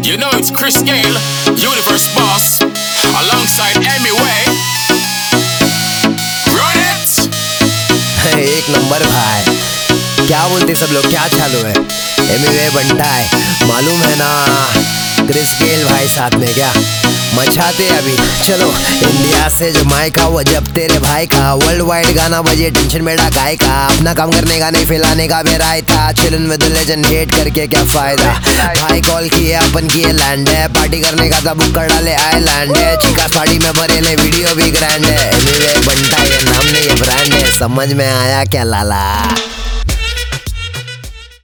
You know it's Chris Gale, Universe Boss, alongside Emmy Way. Run it! एक नंबर भाई, क्या बोलते सब लोग, क्या चालू है? एमी वे बनता है, मालूम है ना? क्रिस गेल भाई साथ में क्या मचाते अभी। चलो इंडिया से जमाइका, वो जब तेरे भाई का वर्ल्ड वाइड गाना बजे, टेंशन मेरा गाय का। अपना काम करने का नहीं फैलाने का मेरा था, चिलन विद लेजेंड, हेट करके क्या फायदा। भाई कॉल किए अपन किए लैंड है, पार्टी करने का था बुक कर डाले आइलैंड है। चिकास पार्टी में भरे ले वीडियो भी ग्रैंड है। एमी वे बनता है ये नाम नहीं ये ब्रांड है, समझ में आया क्या लाला?